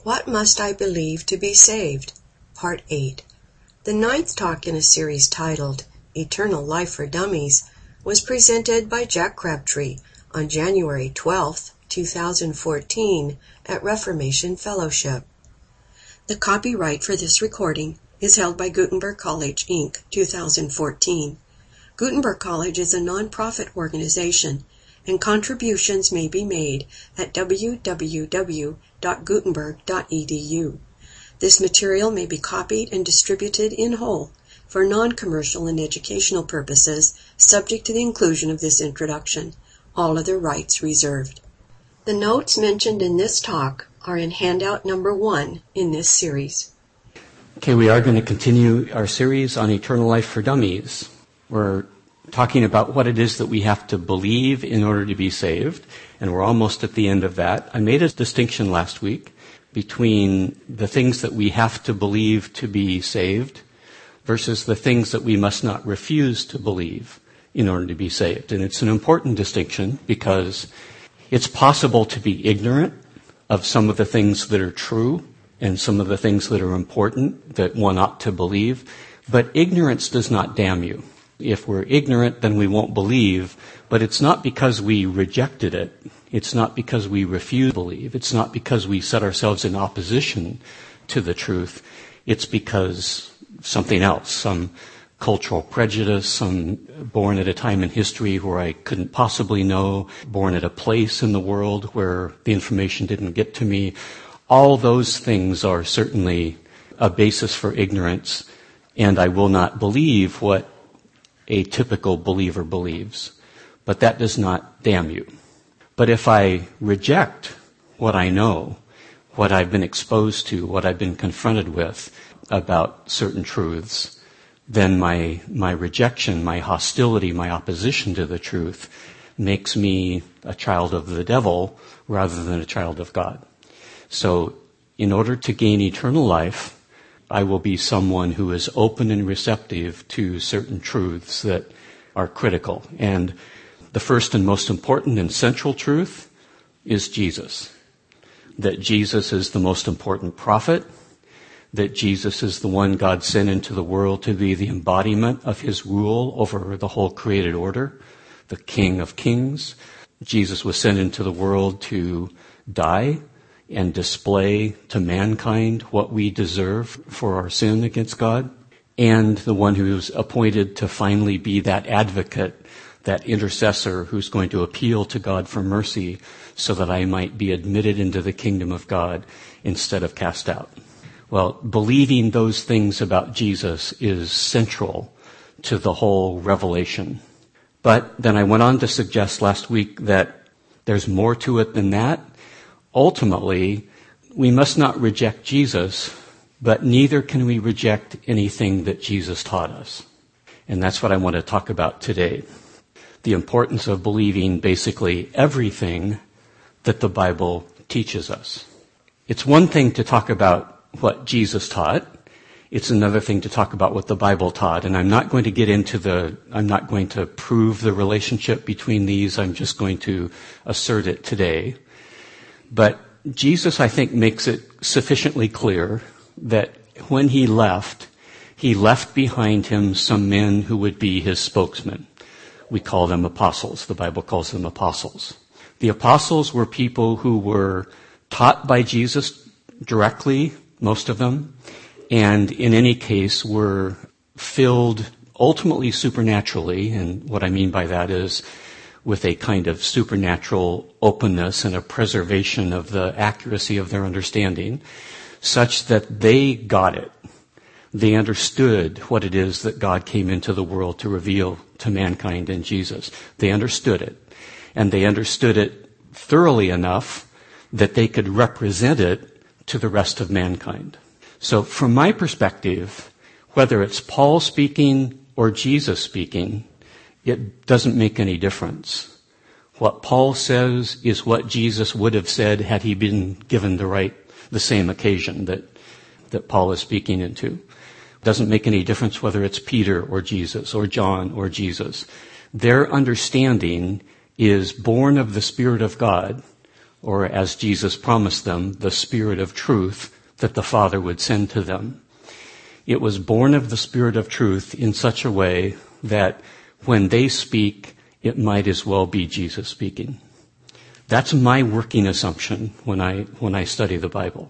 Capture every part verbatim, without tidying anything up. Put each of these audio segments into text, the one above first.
What Must I Believe to Be Saved? Part eight. The ninth talk in a series titled Eternal Life for Dummies was presented by Jack Crabtree on January twelfth, two thousand fourteen at Reformation Fellowship. The copyright for this recording is held by Gutenberg College, Incorporated, two thousand fourteen. Gutenberg College is a non-profit organization, and contributions may be made at w w w dot gutenberg dot e d u. This material may be copied and distributed in whole for non-commercial and educational purposes, subject to the inclusion of this introduction. All other rights reserved. The notes mentioned in this talk are in handout number one in this series. Okay, we are going to continue our series on Eternal Life for Dummies. We're talking about what it is that we have to believe in order to be saved, and we're almost at the end of that. I made a distinction last week between the things that we have to believe to be saved versus the things that we must not refuse to believe in order to be saved. And it's an important distinction because it's possible to be ignorant of some of the things that are true and some of the things that are important that one ought to believe, but ignorance does not damn you. If we're ignorant, then we won't believe, but it's not because we rejected it. It's not because we refuse to believe. It's not because we set ourselves in opposition to the truth. It's because something else, some cultural prejudice, some born at a time in history where I couldn't possibly know, born at a place in the world where the information didn't get to me. All those things are certainly a basis for ignorance, and I will not believe what a typical believer believes. But that does not damn you. But if I reject what I know, what I've been exposed to, what I've been confronted with about certain truths, then my my rejection, my hostility, my opposition to the truth makes me a child of the devil rather than a child of God. So in order to gain eternal life, I will be someone who is open and receptive to certain truths that are critical. And the first and most important and central truth is Jesus. That Jesus is the most important prophet. That Jesus is the one God sent into the world to be the embodiment of his rule over the whole created order, the King of Kings. Jesus was sent into the world to die and display to mankind what we deserve for our sin against God, and the one who's appointed to finally be that advocate, that intercessor who's going to appeal to God for mercy so that I might be admitted into the kingdom of God instead of cast out. Well, believing those things about Jesus is central to the whole revelation. But then I went on to suggest last week that there's more to it than that. Ultimately, we must not reject Jesus, but neither can we reject anything that Jesus taught us. And that's what I want to talk about today. The importance of believing basically everything that the Bible teaches us. It's one thing to talk about what Jesus taught. It's another thing to talk about what the Bible taught. And I'm not going to get into the, I'm not going to prove the relationship between these. I'm just going to assert it today. But Jesus, I think, makes it sufficiently clear that when he left, he left behind him some men who would be his spokesmen. We call them apostles. The Bible calls them apostles. The apostles were people who were taught by Jesus directly, most of them, and in any case were filled ultimately supernaturally, and what I mean by that is with a kind of supernatural openness and a preservation of the accuracy of their understanding, such that they got it. They understood what it is that God came into the world to reveal to mankind in Jesus. They understood it. And they understood it thoroughly enough that they could represent it to the rest of mankind. So from my perspective, whether it's Paul speaking or Jesus speaking, it doesn't make any difference. What Paul says is what Jesus would have said had he been given the right, the same occasion that, that Paul is speaking into. It doesn't make any difference whether it's Peter or Jesus or John or Jesus. Their understanding is born of the Spirit of God, or as Jesus promised them, the Spirit of truth that the Father would send to them. It was born of the Spirit of truth in such a way that when they speak, it might as well be Jesus speaking. That's my working assumption when I, when I study the Bible.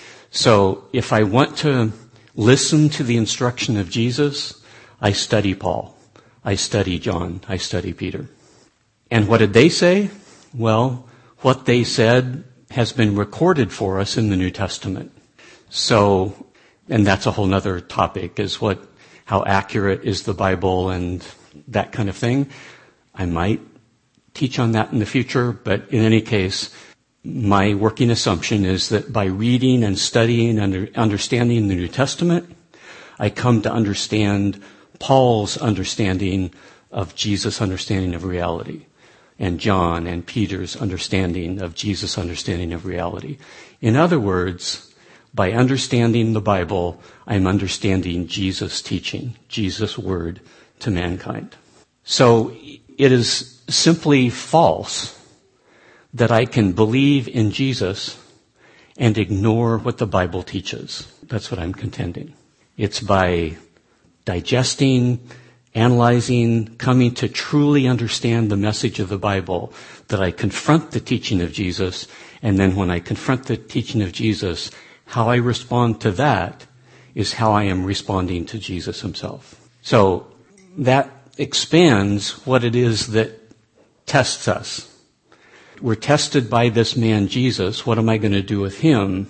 So if I want to listen to the instruction of Jesus, I study Paul. I study John. I study Peter. And what did they say? Well, what they said has been recorded for us in the New Testament. So, and that's a whole nother topic, is what, how accurate is the Bible and that kind of thing. I might teach on that in the future, but in any case, my working assumption is that by reading and studying and understanding the New Testament, I come to understand Paul's understanding of Jesus' understanding of reality, and John and Peter's understanding of Jesus' understanding of reality. In other words, by understanding the Bible, I'm understanding Jesus' teaching, Jesus' word to mankind. So it is simply false that I can believe in Jesus and ignore what the Bible teaches. That's what I'm contending. It's by digesting, analyzing, coming to truly understand the message of the Bible that I confront the teaching of Jesus, and then when I confront the teaching of Jesus, how I respond to that is how I am responding to Jesus himself. So that expands what it is that tests us. We're tested by this man Jesus. What am I going to do with him?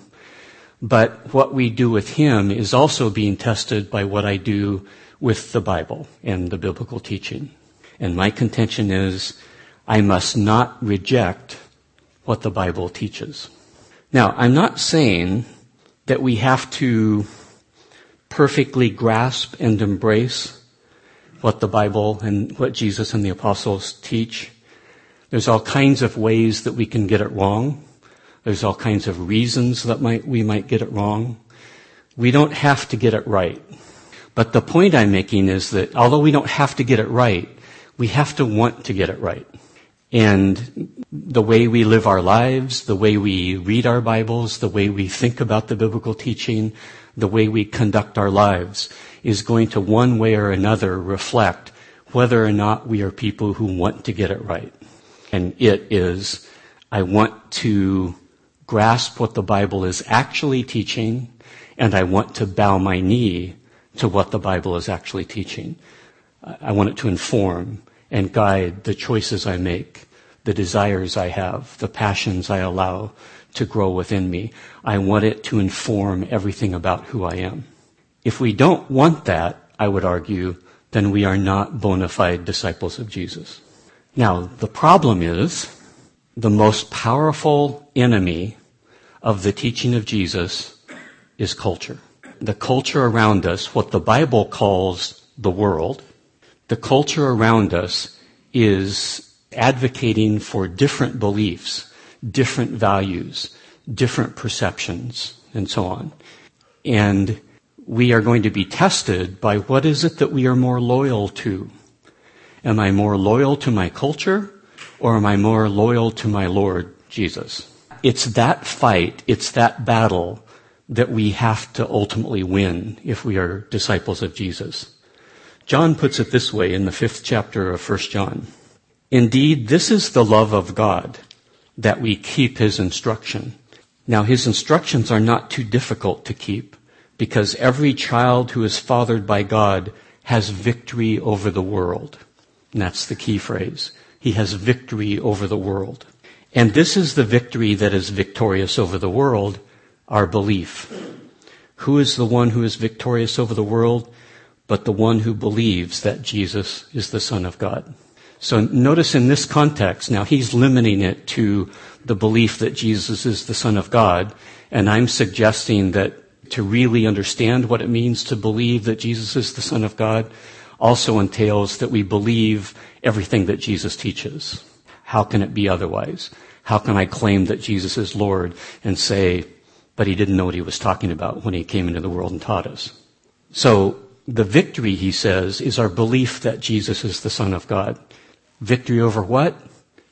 But what we do with him is also being tested by what I do with the Bible and the biblical teaching. And my contention is I must not reject what the Bible teaches. Now, I'm not saying that we have to perfectly grasp and embrace what the Bible and what Jesus and the apostles teach. There's all kinds of ways that we can get it wrong. There's all kinds of reasons that might, we might get it wrong. We don't have to get it right. But the point I'm making is that although we don't have to get it right, we have to want to get it right. And the way we live our lives, the way we read our Bibles, the way we think about the biblical teaching, the way we conduct our lives is going to one way or another reflect whether or not we are people who want to get it right. And it is, I want to grasp what the Bible is actually teaching, and I want to bow my knee to what the Bible is actually teaching. I want it to inform and guide the choices I make, the desires I have, the passions I allow to grow within me. I want it to inform everything about who I am. If we don't want that, I would argue, then we are not bona fide disciples of Jesus. Now, the problem is the most powerful enemy of the teaching of Jesus is culture. The culture around us, what the Bible calls the world, the culture around us is advocating for different beliefs, different values, different perceptions, and so on. And we are going to be tested by what is it that we are more loyal to. Am I more loyal to my culture, or am I more loyal to my Lord Jesus? It's that fight, it's that battle that we have to ultimately win if we are disciples of Jesus. John puts it this way in the fifth chapter of First John. Indeed, this is the love of God, that we keep his instruction. Now, his instructions are not too difficult to keep, because every child who is fathered by God has victory over the world. And that's the key phrase. He has victory over the world. And this is the victory that is victorious over the world, our belief. Who is the one who is victorious over the world? But the one who believes that Jesus is the Son of God. So notice in this context, now he's limiting it to the belief that Jesus is the Son of God, and I'm suggesting that to really understand what it means to believe that Jesus is the Son of God also entails that we believe everything that Jesus teaches. How can it be otherwise? How can I claim that Jesus is Lord and say, but he didn't know what he was talking about when he came into the world and taught us? So the victory, he says, is our belief that Jesus is the Son of God. Victory over what?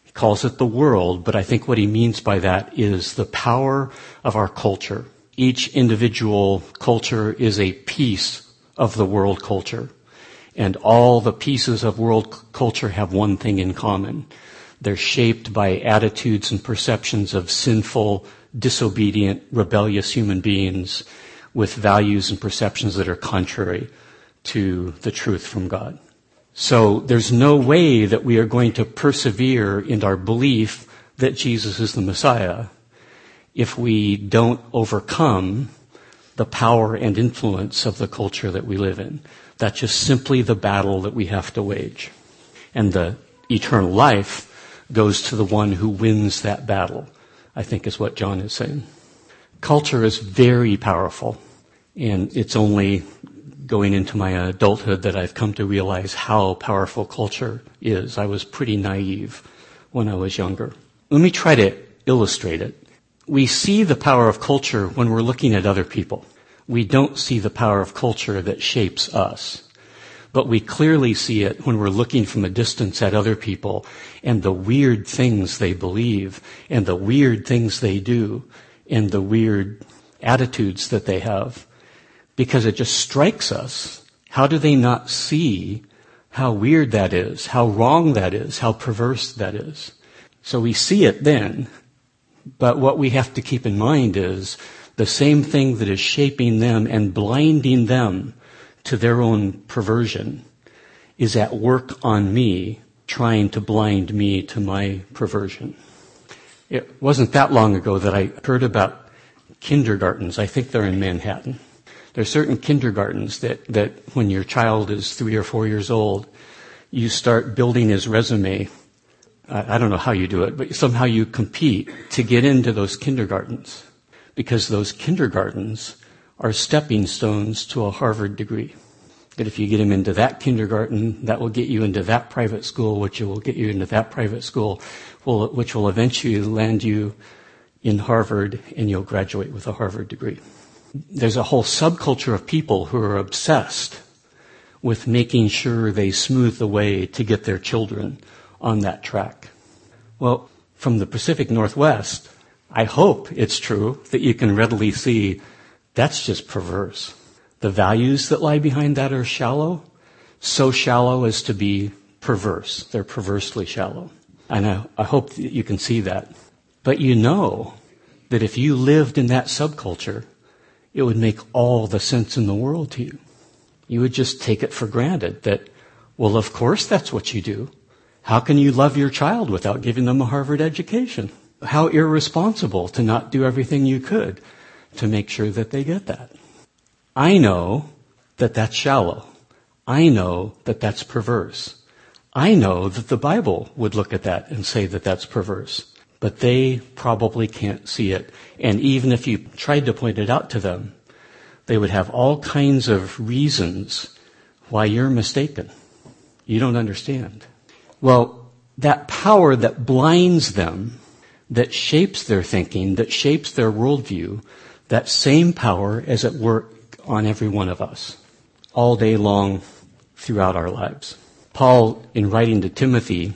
He calls it the world, but I think what he means by that is the power of our culture. Each individual culture is a piece of the world culture. And all the pieces of world c- culture have one thing in common. They're shaped by attitudes and perceptions of sinful, disobedient, rebellious human beings with values and perceptions that are contrary to the truth from God. So there's no way that we are going to persevere in our belief that Jesus is the Messiah if we don't overcome the power and influence of the culture that we live in. That's just simply the battle that we have to wage. And the eternal life goes to the one who wins that battle, I think is what John is saying. Culture is very powerful, and it's only going into my adulthood that I've come to realize how powerful culture is. I was pretty naive when I was younger. Let me try to illustrate it. We see the power of culture when we're looking at other people. We don't see the power of culture that shapes us. But we clearly see it when we're looking from a distance at other people and the weird things they believe and the weird things they do and the weird attitudes that they have. Because it just strikes us. How do they not see how weird that is, how wrong that is, how perverse that is? So we see it then. But what we have to keep in mind is the same thing that is shaping them and blinding them to their own perversion is at work on me, trying to blind me to my perversion. It wasn't that long ago that I heard about kindergartens. I think they're in Manhattan. There are certain kindergartens that, that when your child is three or four years old, you start building his resume. I, I don't know how you do it, but somehow you compete to get into those kindergartens because those kindergartens are stepping stones to a Harvard degree. That if you get him into that kindergarten, that will get you into that private school, which will get you into that private school, which will eventually land you in Harvard, and you'll graduate with a Harvard degree. There's a whole subculture of people who are obsessed with making sure they smooth the way to get their children on that track. Well, from the Pacific Northwest, I hope it's true that you can readily see that's just perverse. The values that lie behind that are shallow, so shallow as to be perverse. They're perversely shallow. And I, I hope that you can see that. But you know that if you lived in that subculture, it would make all the sense in the world to you. You would just take it for granted that, well, of course that's what you do. How can you love your child without giving them a Harvard education? How irresponsible to not do everything you could to make sure that they get that. I know that that's shallow. I know that that's perverse. I know that the Bible would look at that and say that that's perverse. But they probably can't see it. And even if you tried to point it out to them, they would have all kinds of reasons why you're mistaken. You don't understand. Well, that power that blinds them, that shapes their thinking, that shapes their worldview, that same power is at work on every one of us all day long throughout our lives. Paul, in writing to Timothy,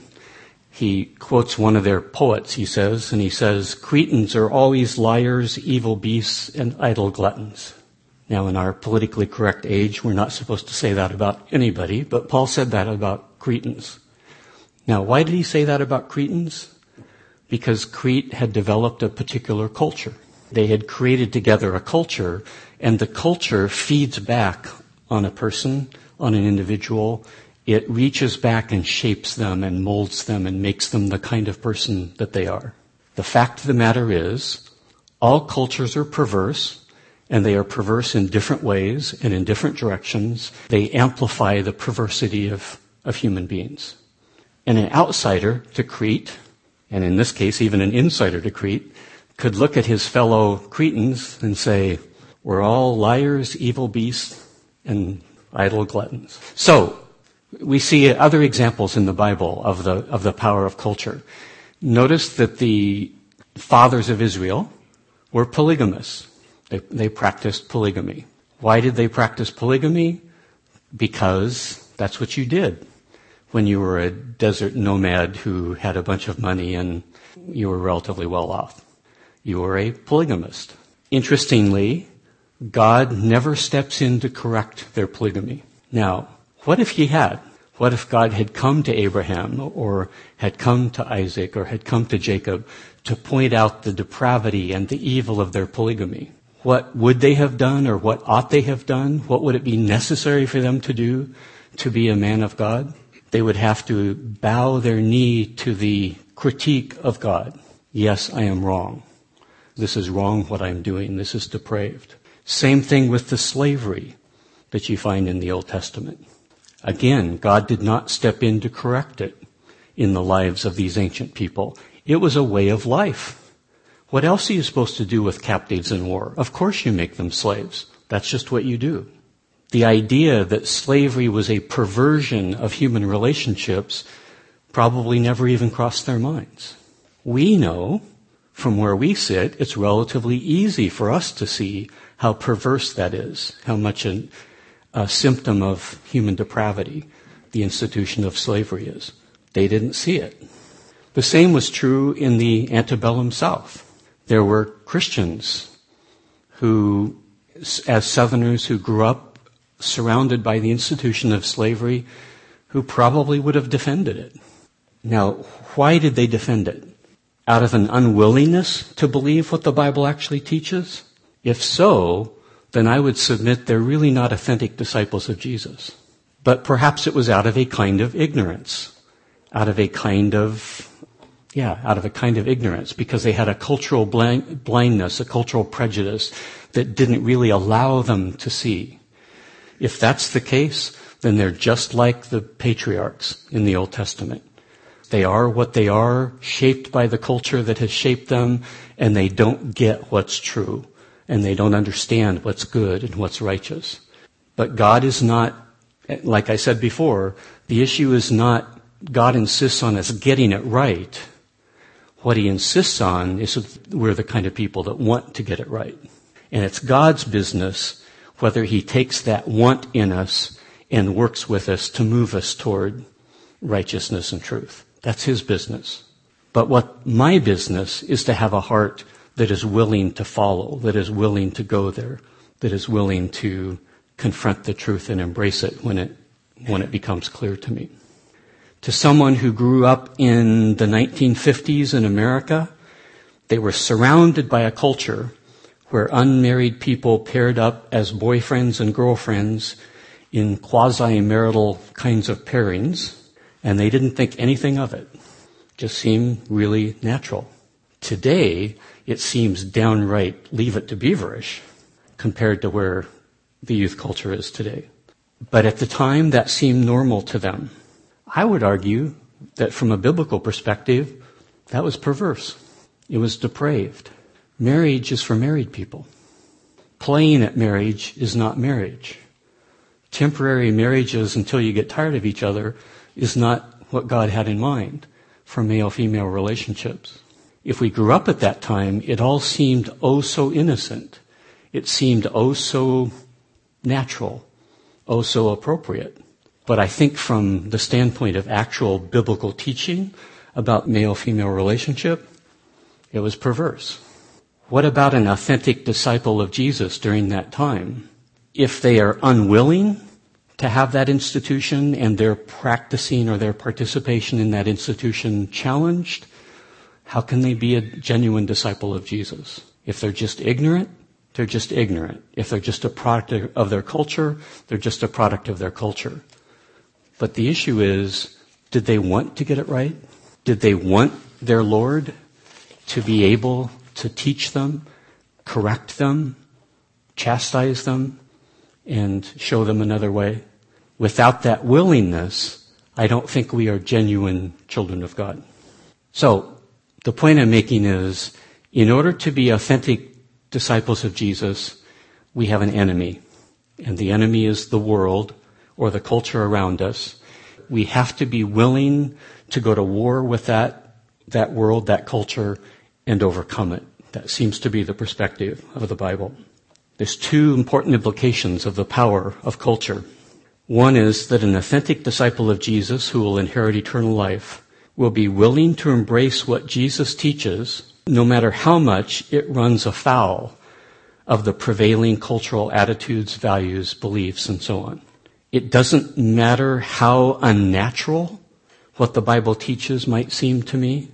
he quotes one of their poets, he says, and he says, Cretans are always liars, evil beasts, and idle gluttons. Now, in our politically correct age, we're not supposed to say that about anybody, but Paul said that about Cretans. Now, why did he say that about Cretans? Because Crete had developed a particular culture. They had created together a culture, and the culture feeds back on a person, on an individual. It reaches back and shapes them and molds them and makes them the kind of person that they are. The fact of the matter is, all cultures are perverse, and they are perverse in different ways and in different directions. They amplify the perversity of, of human beings. And an outsider to Crete, and in this case even an insider to Crete, could look at his fellow Cretans and say, we're all liars, evil beasts, and idle gluttons. So, we see other examples in the Bible of the of the power of culture. Notice that the fathers of Israel were polygamous. They, they practiced polygamy. Why did they practice polygamy? Because that's what you did. when you were a desert nomad who had a bunch of money and you were relatively well off. You were a polygamist. Interestingly, God never steps in to correct their polygamy. Now, what if he had? What if God had come to Abraham or had come to Isaac or had come to Jacob to point out the depravity and the evil of their polygamy? What would they have done, or what ought they have done? What would it be necessary for them to do to be a man of God? They would have to bow their knee to the critique of God. Yes, I am wrong. This is wrong what I'm doing. This is depraved. Same thing with the slavery that you find in the Old Testament. Again, God did not step in to correct it in the lives of these ancient people. It was a way of life. What else are you supposed to do with captives in war? Of course you make them slaves. That's just what you do. The idea that slavery was a perversion of human relationships probably never even crossed their minds. We know, from where we sit, it's relatively easy for us to see how perverse that is, how much an, a symptom of human depravity the institution of slavery is. They didn't see it. The same was true in the antebellum South. There were Christians who, as Southerners who grew up surrounded by the institution of slavery, who probably would have defended it. Now, why did they defend it? Out of an unwillingness to believe what the Bible actually teaches? If so, then I would submit they're really not authentic disciples of Jesus. But perhaps it was out of a kind of ignorance, out of a kind of Yeah, out of a kind of ignorance, because they had a cultural blind, blindness, a cultural prejudice that didn't really allow them to see. If that's the case, then they're just like the patriarchs in the Old Testament. They are what they are, shaped by the culture that has shaped them, and they don't get what's true, and they don't understand what's good and what's righteous. But God is not, like I said before, the issue is not God insists on us getting it right. What he insists on is we're the kind of people that want to get it right. And it's God's business whether he takes that want in us and works with us to move us toward righteousness and truth. That's his business. But what my business is to have a heart that is willing to follow, that is willing to go there, that is willing to confront the truth and embrace it when it, when it becomes clear to me. To someone who grew up in the nineteen fifties in America, they were surrounded by a culture where unmarried people paired up as boyfriends and girlfriends in quasi-marital kinds of pairings, and they didn't think anything of it. It just seemed really natural. Today, it seems downright leave it to beaverish compared to where the youth culture is today. But at the time, that seemed normal to them. I would argue that from a biblical perspective, that was perverse. It was depraved. Marriage is for married people. Playing at marriage is not marriage. Temporary marriages until you get tired of each other is not what God had in mind for male-female relationships. If we grew up at that time, it all seemed oh so innocent. It seemed oh so natural, oh so appropriate. But I think from the standpoint of actual biblical teaching about male-female relationship, it was perverse. What about an authentic disciple of Jesus during that time? If they are unwilling to have that institution and their practicing or their participation in that institution challenged, how can they be a genuine disciple of Jesus? If they're just ignorant, they're just ignorant. If they're just a product of their culture, they're just a product of their culture. But the issue is, did they want to get it right? Did they want their Lord to be able to teach them, correct them, chastise them, and show them another way? Without that willingness, I don't think we are genuine children of God. So, the point I'm making is, in order to be authentic disciples of Jesus, we have an enemy. And the enemy is the world, or the culture around us. We have to be willing to go to war with that, that world, that culture, and overcome it. That seems to be the perspective of the Bible. There's two important implications of the power of culture. One is that an authentic disciple of Jesus who will inherit eternal life will be willing to embrace what Jesus teaches, no matter how much it runs afoul of the prevailing cultural attitudes, values, beliefs, and so on. It doesn't matter how unnatural what the Bible teaches might seem to me.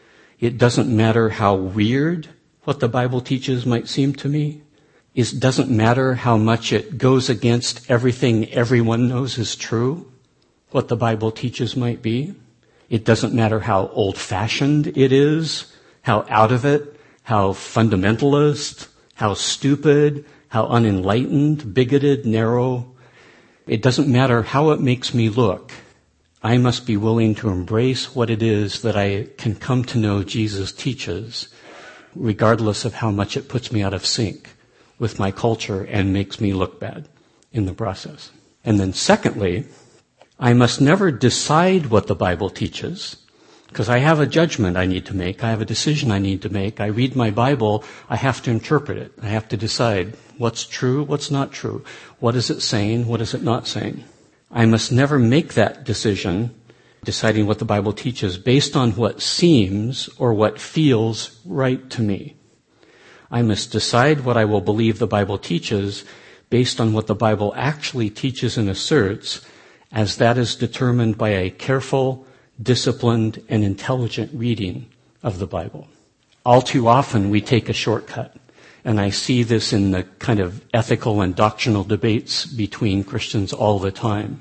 It doesn't matter how weird what the Bible teaches might seem to me. It doesn't matter how much it goes against everything everyone knows is true, what the Bible teaches might be. It doesn't matter how old-fashioned it is, how out of it, how fundamentalist, how stupid, how unenlightened, bigoted, narrow. It doesn't matter how it makes me look. I must be willing to embrace what it is that I can come to know Jesus teaches, regardless of how much it puts me out of sync with my culture and makes me look bad in the process. And then secondly, I must never decide what the Bible teaches, because I have a judgment I need to make. I have a decision I need to make. I read my Bible. I have to interpret it. I have to decide what's true, what's not true. What is it saying? What is it not saying? I must never make that decision, deciding what the Bible teaches, based on what seems or what feels right to me. I must decide what I will believe the Bible teaches based on what the Bible actually teaches and asserts, as that is determined by a careful, disciplined, and intelligent reading of the Bible. All too often we take a shortcut, and I see this in the kind of ethical and doctrinal debates between Christians all the time,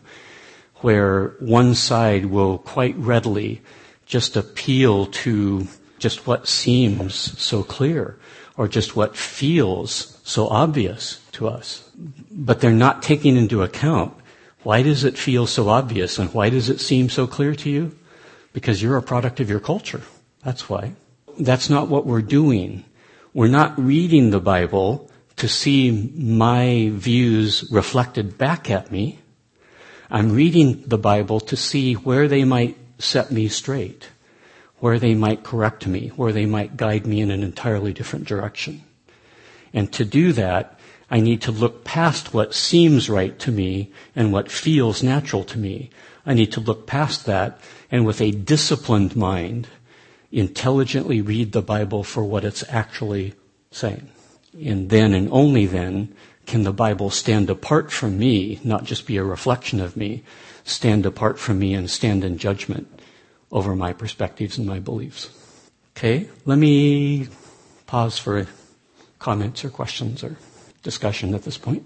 where one side will quite readily just appeal to just what seems so clear, or just what feels so obvious to us. But they're not taking into account, why does it feel so obvious and why does it seem so clear to you? Because you're a product of your culture. That's why. That's not what we're doing. We're not reading the Bible to see my views reflected back at me. I'm reading the Bible to see where they might set me straight, where they might correct me, where they might guide me in an entirely different direction. And to do that, I need to look past what seems right to me and what feels natural to me. I need to look past that and with a disciplined mind, intelligently read the Bible for what it's actually saying. And then and only then can the Bible stand apart from me, not just be a reflection of me, stand apart from me and stand in judgment over my perspectives and my beliefs. Okay, let me pause for comments or questions or discussion at this point.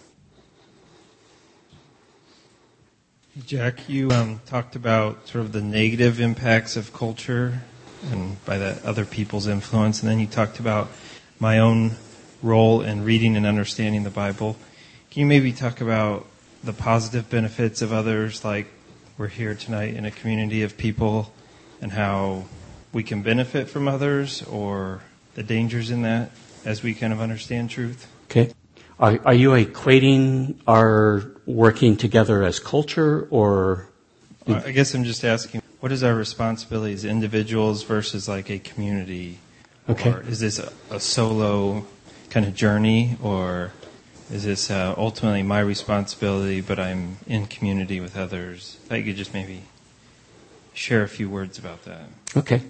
Jack, you um, talked about sort of the negative impacts of culture and by that other people's influence, and then you talked about my own role in reading and understanding the Bible. Can you maybe talk about the positive benefits of others, like we're here tonight in a community of people, and how we can benefit from others, or the dangers in that as we kind of understand truth? Okay. Are, are you equating our working together as culture, or? I guess I'm just asking, what is our responsibility as individuals versus like a community? Okay. Or is this a, a solo kind of journey, or is this uh, ultimately my responsibility, but I'm in community with others? If I could just maybe share a few words about that. Okay.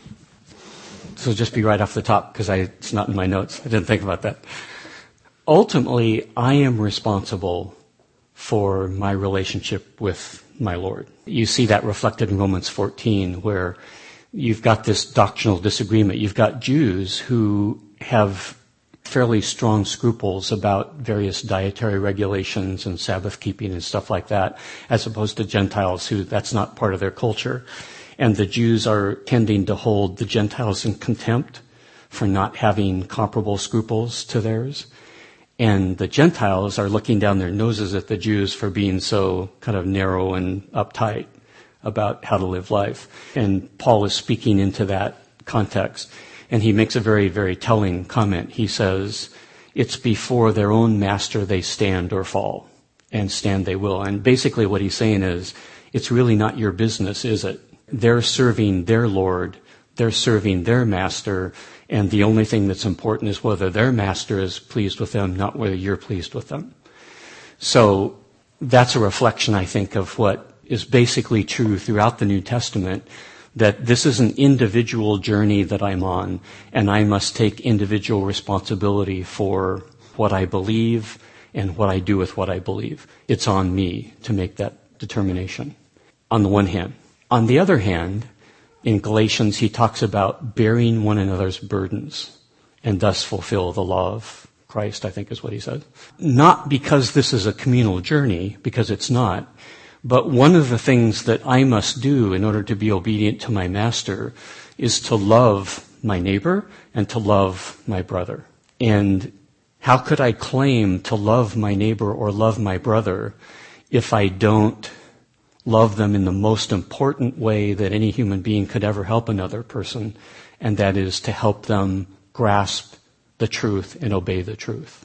So just be right off the top, because it's not in my notes. I didn't think about that. Ultimately, I am responsible for my relationship with my Lord. You see that reflected in Romans fourteen, where you've got this doctrinal disagreement. You've got Jews who have fairly strong scruples about various dietary regulations and Sabbath keeping and stuff like that, as opposed to Gentiles who that's not part of their culture. And the Jews are tending to hold the Gentiles in contempt for not having comparable scruples to theirs. And the Gentiles are looking down their noses at the Jews for being so kind of narrow and uptight about how to live life. And Paul is speaking into that context. And he makes a very, very telling comment. He says, it's before their own master they stand or fall, and stand they will. And basically what he's saying is, it's really not your business, is it? They're serving their Lord, they're serving their master, and the only thing that's important is whether their master is pleased with them, not whether you're pleased with them. So that's a reflection, I think, of what is basically true throughout the New Testament, that this is an individual journey that I'm on, and I must take individual responsibility for what I believe and what I do with what I believe. It's on me to make that determination, on the one hand. On the other hand, in Galatians, he talks about bearing one another's burdens and thus fulfill the law of Christ, I think is what he said. Not because this is a communal journey, because it's not, but one of the things that I must do in order to be obedient to my master is to love my neighbor and to love my brother. And how could I claim to love my neighbor or love my brother if I don't love them in the most important way that any human being could ever help another person, and that is to help them grasp the truth and obey the truth.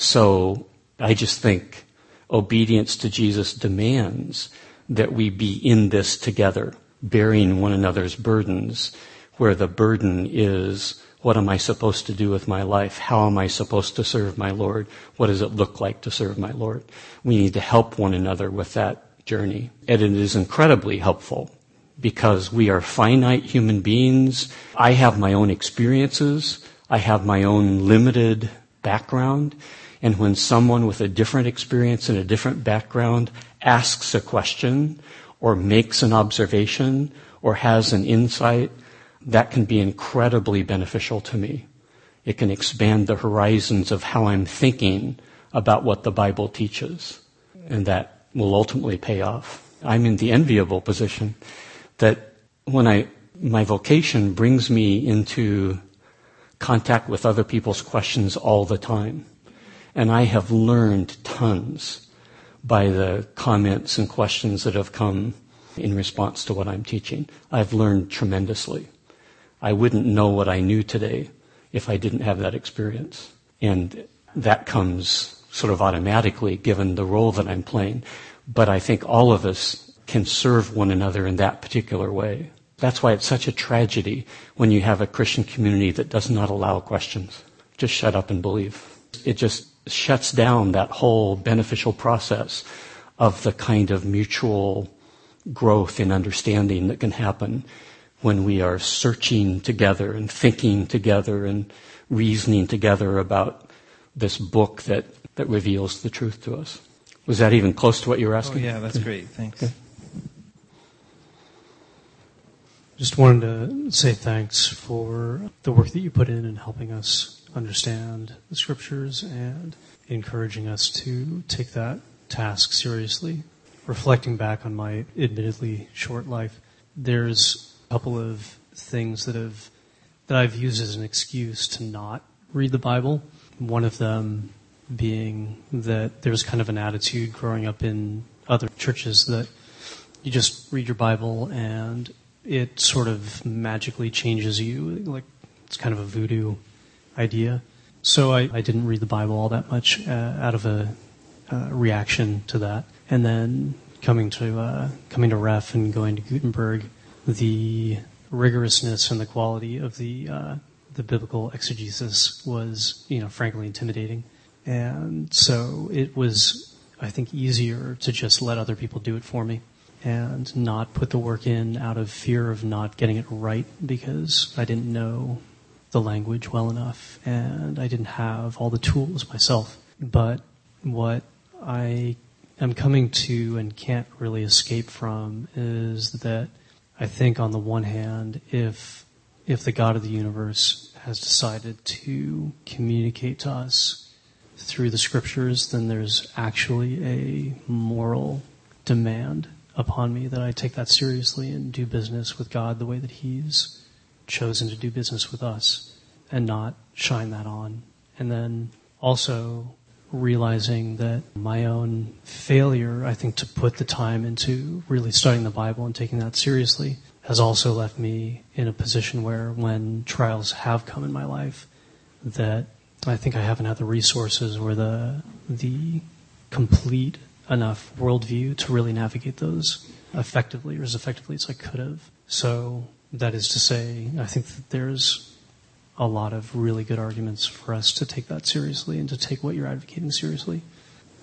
So I just think obedience to Jesus demands that we be in this together, bearing one another's burdens, where the burden is, what am I supposed to do with my life? How am I supposed to serve my Lord? What does it look like to serve my Lord? We need to help one another with that journey. And it is incredibly helpful because we are finite human beings. I have my own experiences. I have my own limited background. And when someone with a different experience and a different background asks a question or makes an observation or has an insight, that can be incredibly beneficial to me. It can expand the horizons of how I'm thinking about what the Bible teaches. And that will ultimately pay off. I'm in the enviable position that when I, my vocation brings me into contact with other people's questions all the time. And I have learned tons by the comments and questions that have come in response to what I'm teaching. I've learned tremendously. I wouldn't know what I knew today if I didn't have that experience. And that comes sort of automatically given the role that I'm playing. But I think all of us can serve one another in that particular way. That's why it's such a tragedy when you have a Christian community that does not allow questions. Just shut up and believe. It just shuts down that whole beneficial process of the kind of mutual growth in understanding that can happen when we are searching together and thinking together and reasoning together about this book that, that reveals the truth to us. Was that even close to what you were asking? Oh, yeah, that's great. Thanks. Okay. Just wanted to say thanks for the work that you put in in helping us understand the scriptures and encouraging us to take that task seriously. Reflecting back on my admittedly short life, there's a couple of things that have that I've used as an excuse to not read the Bible. One of them being that there's kind of an attitude growing up in other churches that you just read your Bible and it sort of magically changes you. Like it's kind of a voodoo idea. So I, I didn't read the Bible all that much uh, out of a uh, reaction to that. And then coming to uh, coming to Ref and going to Gutenberg, the rigorousness and the quality of the uh, the biblical exegesis was, you know, frankly intimidating. And so it was, I think, easier to just let other people do it for me and not put the work in out of fear of not getting it right because I didn't know the language well enough and I didn't have all the tools myself. But what I am coming to and can't really escape from is that I think on the one hand, if if the God of the universe has decided to communicate to us through the scriptures, then there's actually a moral demand upon me that I take that seriously and do business with God the way that He's chosen to do business with us and not shine that on. And then also realizing that my own failure, I think, to put the time into really studying the Bible and taking that seriously has also left me in a position where when trials have come in my life, that I think I haven't had the resources or the the complete enough worldview to really navigate those effectively or as effectively as I could have. So that is to say, I think that there's a lot of really good arguments for us to take that seriously and to take what you're advocating seriously.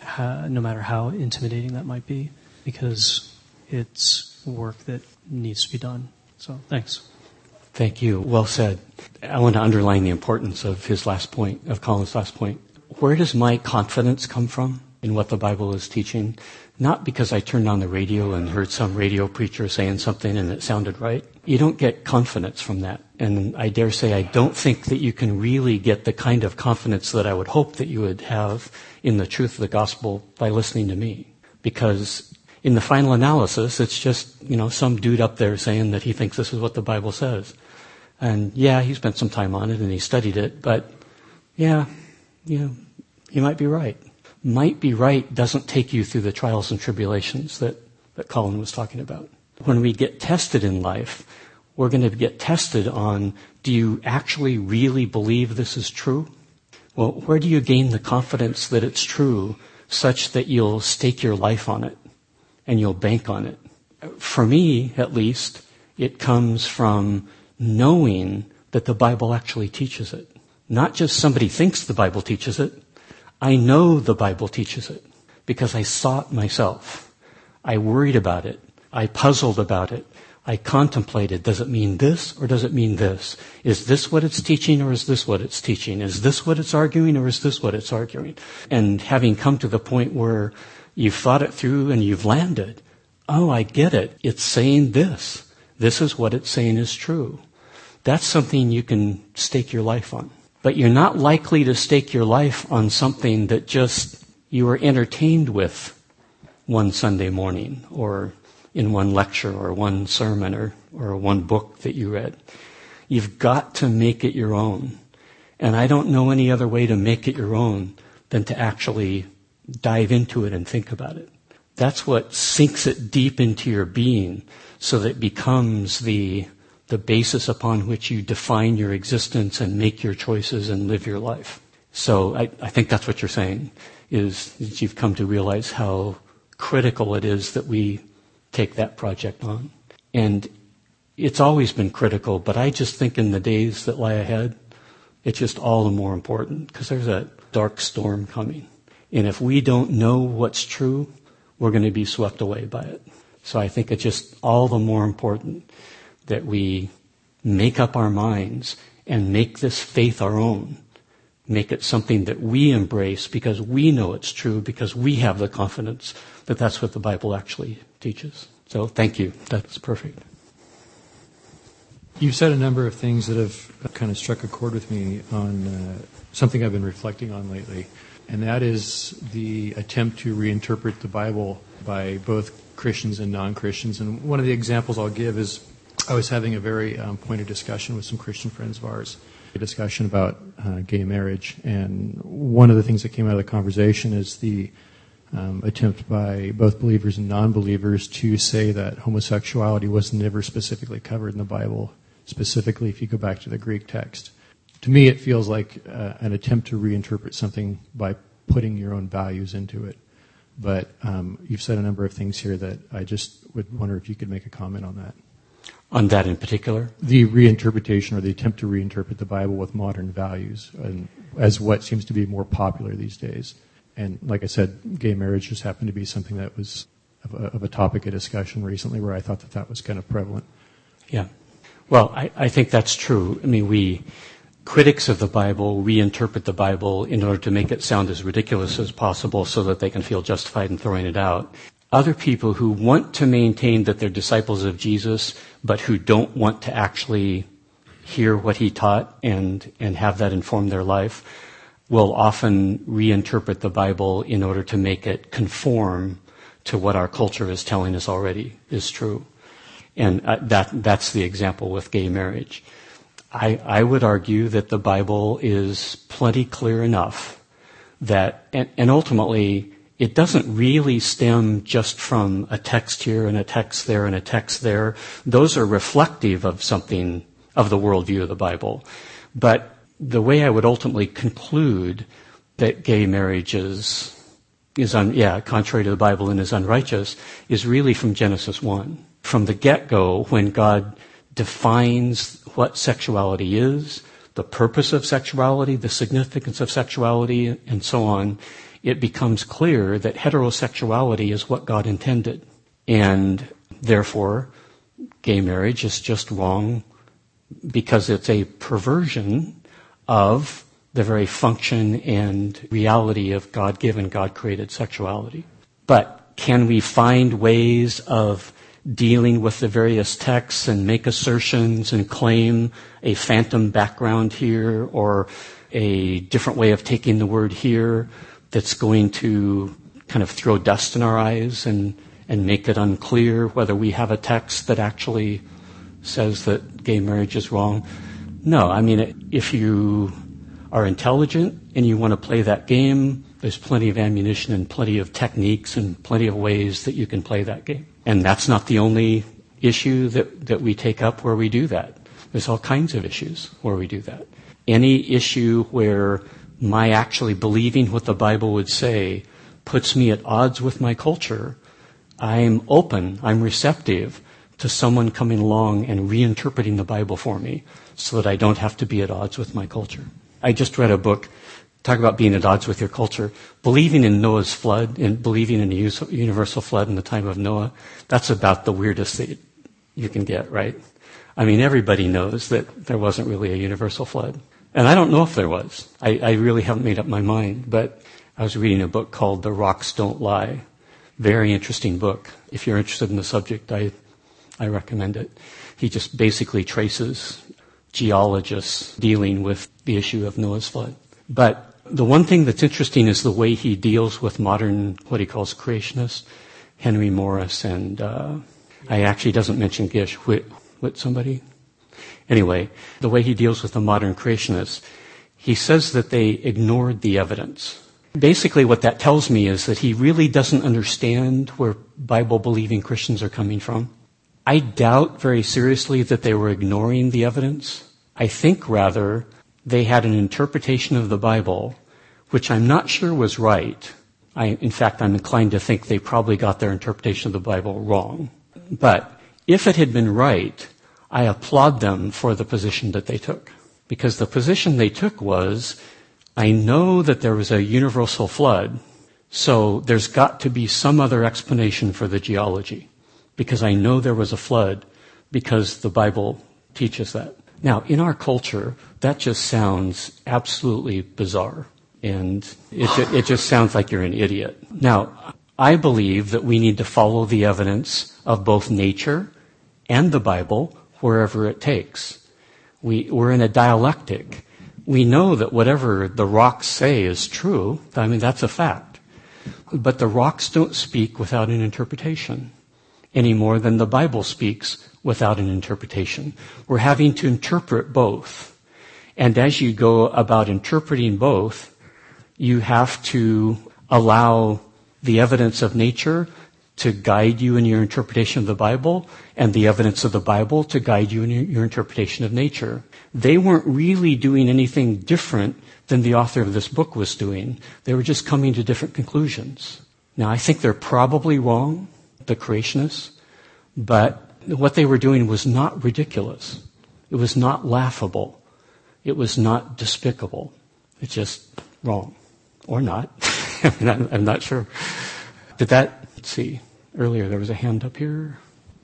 uh, no matter how intimidating that might be, because it's work that needs to be done. So thanks. Thank you. Well said. I want to underline the importance of his last point, of Colin's last point. Where does my confidence come from in what the Bible is teaching? Not because I turned on the radio and heard some radio preacher saying something and it sounded right. You don't get confidence from that. And I dare say I don't think that you can really get the kind of confidence that I would hope that you would have in the truth of the gospel by listening to me. Because in the final analysis, it's just, you know, some dude up there saying that he thinks this is what the Bible says. And yeah, he spent some time on it and he studied it, but yeah, you know, he might be right. Might be right doesn't take you through the trials and tribulations that, that Colin was talking about. When we get tested in life, we're going to get tested on, do you actually really believe this is true? Well, where do you gain the confidence that it's true such that you'll stake your life on it and you'll bank on it? For me, at least, it comes from knowing that the Bible actually teaches it. Not just somebody thinks the Bible teaches it. I know the Bible teaches it because I saw it myself. I worried about it. I puzzled about it. I contemplated, does it mean this or does it mean this? Is this what it's teaching or is this what it's teaching? Is this what it's arguing or is this what it's arguing? And having come to the point where you've thought it through and you've landed, oh, I get it. It's saying this. This is what it's saying is true. That's something you can stake your life on. But you're not likely to stake your life on something that just you were entertained with one Sunday morning or in one lecture or one sermon or, or one book that you read. You've got to make it your own. And I don't know any other way to make it your own than to actually dive into it and think about it. That's what sinks it deep into your being so that it becomes the the basis upon which you define your existence and make your choices and live your life. So I, I think that's what you're saying, is, is you've come to realize how critical it is that we take that project on. And it's always been critical, but I just think in the days that lie ahead, it's just all the more important because there's a dark storm coming. And if we don't know what's true, we're going to be swept away by it. So I think it's just all the more important that we make up our minds and make this faith our own. Make it something that we embrace because we know it's true, because we have the confidence that that's what the Bible actually teaches. So thank you. That's perfect. You've said a number of things that have kind of struck a chord with me on uh, something I've been reflecting on lately, and that is the attempt to reinterpret the Bible by both Christians and non-Christians. And one of the examples I'll give is I was having a very um, pointed discussion with some Christian friends of ours, a discussion about uh, gay marriage. And one of the things that came out of the conversation is the um, attempt by both believers and non-believers to say that homosexuality was never specifically covered in the Bible, specifically if you go back to the Greek text. To me, it feels like uh, an attempt to reinterpret something by putting your own values into it. But um, you've said a number of things here that I just would wonder if you could make a comment on that. On that in particular? The reinterpretation or the attempt to reinterpret the Bible with modern values and as what seems to be more popular these days. And like I said, gay marriage just happened to be something that was of a, of a topic of discussion recently where I thought that that was kind of prevalent. Yeah. Well, I, I think that's true. I mean, we, critics of the Bible, reinterpret the Bible in order to make it sound as ridiculous as possible so that they can feel justified in throwing it out. Other people who want to maintain that they're disciples of Jesus, but who don't want to actually hear what he taught and, and have that inform their life, will often reinterpret the Bible in order to make it conform to what our culture is telling us already is true. And uh, that that's the example with gay marriage. I, I would argue that the Bible is plenty clear enough that, and, and ultimately, it doesn't really stem just from a text here and a text there and a text there. Those are reflective of something, of the worldview of the Bible. But the way I would ultimately conclude that gay marriage is, is un, yeah, contrary to the Bible and is unrighteous is really from Genesis one. From the get-go, when God defines what sexuality is, the purpose of sexuality, the significance of sexuality, and so on, it becomes clear that heterosexuality is what God intended. And therefore, gay marriage is just wrong because it's a perversion of the very function and reality of God-given, God-created sexuality. But can we find ways of dealing with the various texts and make assertions and claim a phantom background here or a different way of taking the word here that's going to kind of throw dust in our eyes and, and make it unclear whether we have a text that actually says that gay marriage is wrong? No, I mean, if you are intelligent and you want to play that game, there's plenty of ammunition and plenty of techniques and plenty of ways that you can play that game. And that's not the only issue that, that we take up where we do that. There's all kinds of issues where we do that. Any issue where my actually believing what the Bible would say puts me at odds with my culture, I'm open, I'm receptive to someone coming along and reinterpreting the Bible for me so that I don't have to be at odds with my culture. I just read a book, talk about being at odds with your culture. Believing in Noah's flood and believing in a universal flood in the time of Noah, that's about the weirdest that you can get, right? I mean, everybody knows that there wasn't really a universal flood. And I don't know if there was. I, I really haven't made up my mind, but I was reading a book called The Rocks Don't Lie. Very interesting book. If you're interested in the subject, I, I recommend it. He just basically traces geologists dealing with the issue of Noah's flood. But the one thing that's interesting is the way he deals with modern, what he calls creationists, Henry Morris, and uh, I actually doesn't mention Gish, Whit, Whit somebody? Anyway, the way he deals with the modern creationists, he says that they ignored the evidence. Basically what that tells me is that he really doesn't understand where Bible-believing Christians are coming from. I doubt very seriously that they were ignoring the evidence. I think rather they had an interpretation of the Bible, which I'm not sure was right. I, in fact, I'm inclined to think they probably got their interpretation of the Bible wrong. But if it had been right, I applaud them for the position that they took. Because the position they took was, I know that there was a universal flood, so there's got to be some other explanation for the geology. Because I know there was a flood, because the Bible teaches that. Now, in our culture, that just sounds absolutely bizarre. And it, it just sounds like you're an idiot. Now, I believe that we need to follow the evidence of both nature and the Bible wherever it takes. We, we're in a dialectic. We know that whatever the rocks say is true. I mean, that's a fact. But the rocks don't speak without an interpretation any more than the Bible speaks without an interpretation. We're having to interpret both. And as you go about interpreting both, you have to allow the evidence of nature to guide you in your interpretation of the Bible and the evidence of the Bible to guide you in your interpretation of nature. They weren't really doing anything different than the author of this book was doing. They were just coming to different conclusions. Now, I think they're probably wrong, the creationists, but what they were doing was not ridiculous. It was not laughable. It was not despicable. It's just wrong. Or not. I'm not sure. Did that, let's see, earlier there was a hand up here.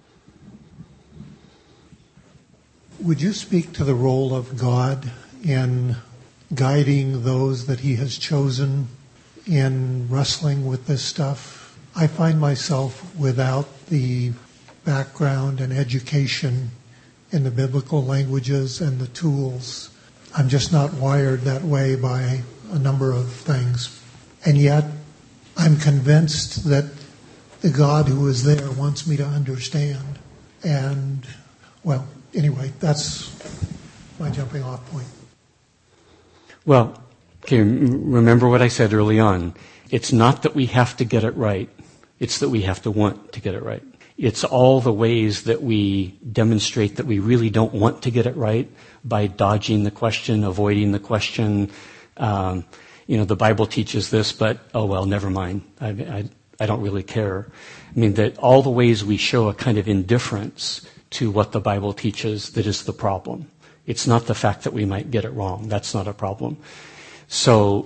Would you speak to the role of God in guiding those that He has chosen in wrestling with this stuff? I find myself without the background and education in the biblical languages and the tools. I'm just not wired that way by a number of things. And yet, I'm convinced that the God who is there wants me to understand. And, well, anyway, that's my jumping off point. Well, okay, remember what I said early on. It's not that we have to get it right. It's that we have to want to get it right. It's all the ways that we demonstrate that we really don't want to get it right by dodging the question, avoiding the question. Um, you know, the Bible teaches this, but, oh, well, never mind. I, I, I don't really care. I mean, that all the ways we show a kind of indifference to what the Bible teaches that is the problem. It's not the fact that we might get it wrong. That's not a problem. So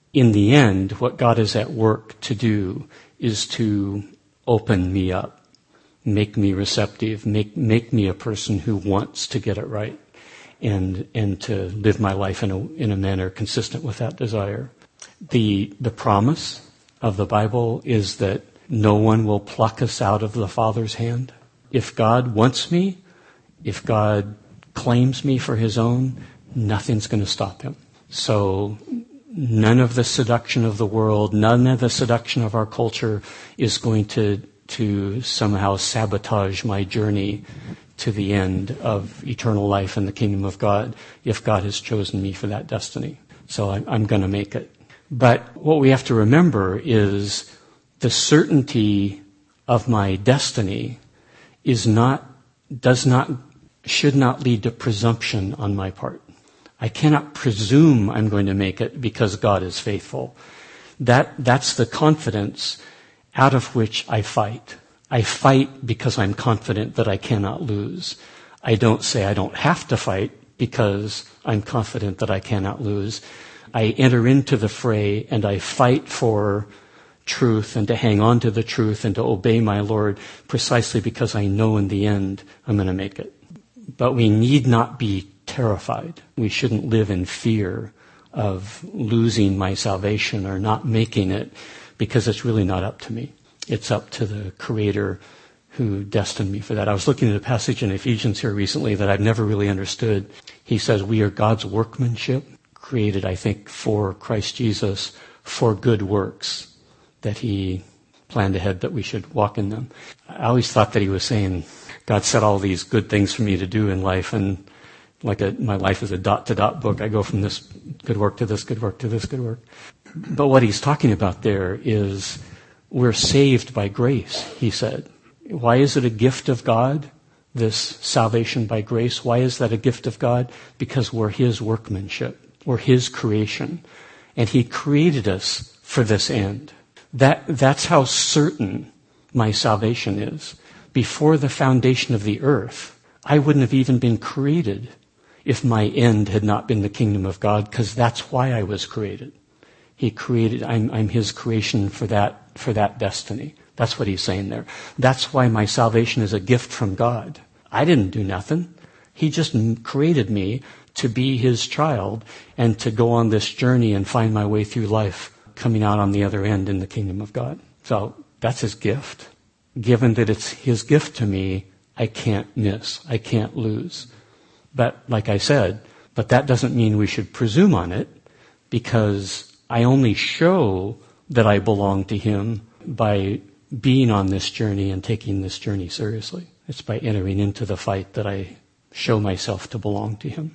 in the end, what God is at work to do is to open me up, make me receptive, make make me a person who wants to get it right, and and to live my life in a in a manner consistent with that desire. The the promise of the Bible is that no one will pluck us out of the Father's hand. If God wants me, if God claims me for his own, nothing's going to stop him. So none of the seduction of the world, none of the seduction of our culture is going to to somehow sabotage my journey to the end of eternal life in the kingdom of God if God has chosen me for that destiny. So I'm, I'm going to make it. But what we have to remember is the certainty of my destiny is not, does not, should not lead to presumption on my part. I cannot presume I'm going to make it because God is faithful. That, that's the confidence out of which I fight. I fight because I'm confident that I cannot lose. I don't say I don't have to fight because I'm confident that I cannot lose. I enter into the fray and I fight for truth and to hang on to the truth and to obey my Lord precisely because I know in the end I'm going to make it. But we need not be terrified. We shouldn't live in fear of losing my salvation or not making it, because it's really not up to me. It's up to the Creator who destined me for that. I was looking at a passage in Ephesians here recently that I've never really understood. He says we are God's workmanship, created, I think, for Christ Jesus, for good works, that he planned ahead that we should walk in them. I always thought that he was saying, God set all these good things for me to do in life, and like a, my life is a dot-to-dot book. I go from this good work to this good work to this good work. But what he's talking about there is we're saved by grace, he said. Why is it a gift of God, this salvation by grace? Why is that a gift of God? Because we're his workmanship. We're his creation. And he created us for this end. That, that's how certain my salvation is. Before the foundation of the earth, I wouldn't have even been created if my end had not been the kingdom of God, because that's why I was created. He created, I'm, I'm his creation for that, for that destiny. That's what he's saying there. That's why my salvation is a gift from God. I didn't do nothing. He just created me to be his child and to go on this journey and find my way through life, coming out on the other end in the kingdom of God. So that's his gift. Given that it's his gift to me, I can't miss. I can't lose. But like I said, but that doesn't mean we should presume on it, because I only show that I belong to him by being on this journey and taking this journey seriously. It's by entering into the fight that I show myself to belong to him.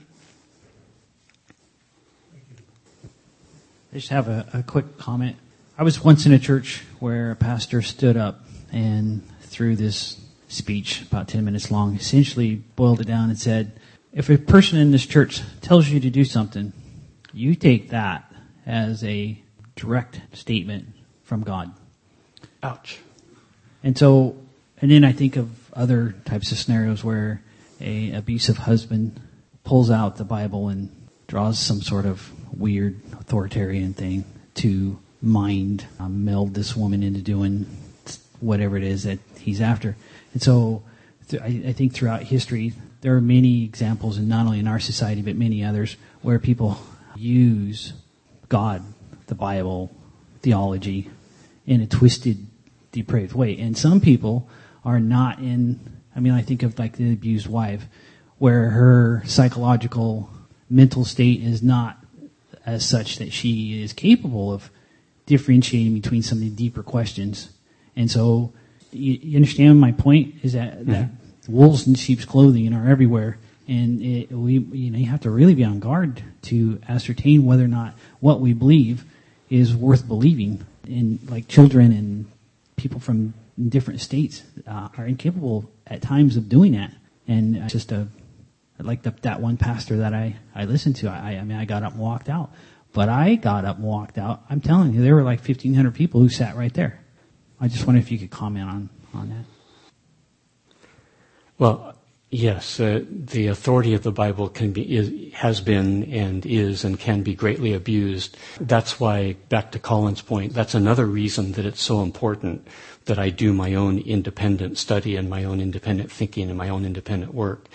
I just have a, a quick comment. I was once in a church where a pastor stood up and through this speech, about ten minutes long, essentially boiled it down and said, if a person in this church tells you to do something, you take that as a direct statement from God. Ouch. And so, and then I think of other types of scenarios where a abusive husband pulls out the Bible and draws some sort of weird authoritarian thing to mind um, meld this woman into doing whatever it is that he's after. And so th- I, I think throughout history, there are many examples, and not only in our society, but many others, where people use God, the Bible, theology, in a twisted, depraved way. And some people are not in, I mean, I think of like the abused wife, where her psychological mental state is not as such that she is capable of differentiating between some of the deeper questions. And so, you, you understand my point? Is that, mm-hmm. that wolves in sheep's clothing are everywhere, and it, we, you know, you have to really be on guard to ascertain whether or not what we believe is worth believing. And like children and people from different states uh, are incapable at times of doing that. And uh, just a like the, that one pastor that I I listened to, I I mean I got up and walked out, but I got up and walked out. I'm telling you, there were like fifteen hundred people who sat right there. I just wonder if you could comment on on that. Well, Yes, uh, the authority of the Bible can be, is, has been and is and can be greatly abused. That's why, back to Colin's point, that's another reason that it's so important that I do my own independent study and my own independent thinking and my own independent work.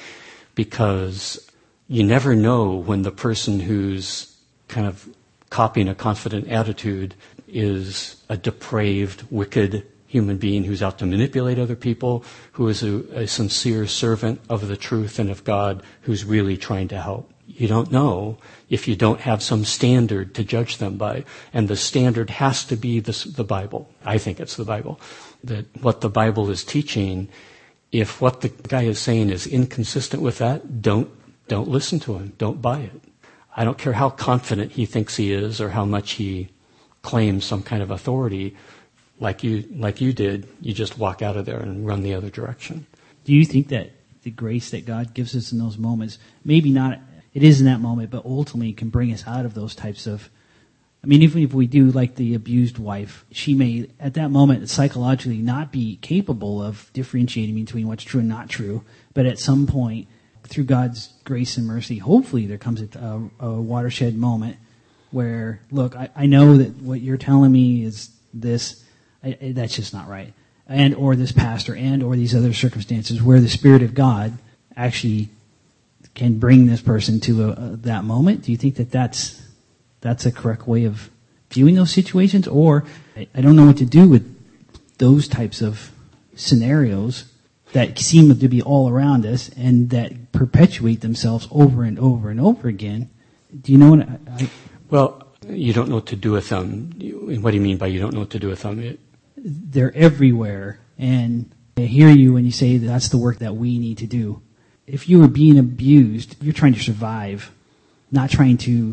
Because you never know when the person who's kind of copying a confident attitude is a depraved, wicked human being who's out to manipulate other people, who is a, a sincere servant of the truth and of God, who's really trying to help. You don't know if you don't have some standard to judge them by. And the standard has to be the, the Bible. I think it's the Bible. That what the Bible is teaching, if what the guy is saying is inconsistent with that, don't, don't listen to him. Don't buy it. I don't care how confident he thinks he is or how much he claims some kind of authority. Like you, like you did, you just walk out of there and run the other direction. Do you think that the grace that God gives us in those moments, maybe not, it is in that moment, but ultimately can bring us out of those types of, I mean, even if we do like the abused wife, she may at that moment psychologically not be capable of differentiating between what's true and not true, but at some point, through God's grace and mercy, hopefully there comes a, a watershed moment where, look, I, I know that what you're telling me is this, I, I, that's just not right. And or this pastor and or these other circumstances where the Spirit of God actually can bring this person to a, a, that moment. Do you think that that's, that's a correct way of viewing those situations? Or I, I don't know what to do with those types of scenarios that seem to be all around us and that perpetuate themselves over and over and over again. Do you know what I... I well, you don't know what to do with them. What do you mean by you don't know what to do with them? It, they're everywhere. And I hear you when you say that that's the work that we need to do. If you were being abused, you're trying to survive, not trying to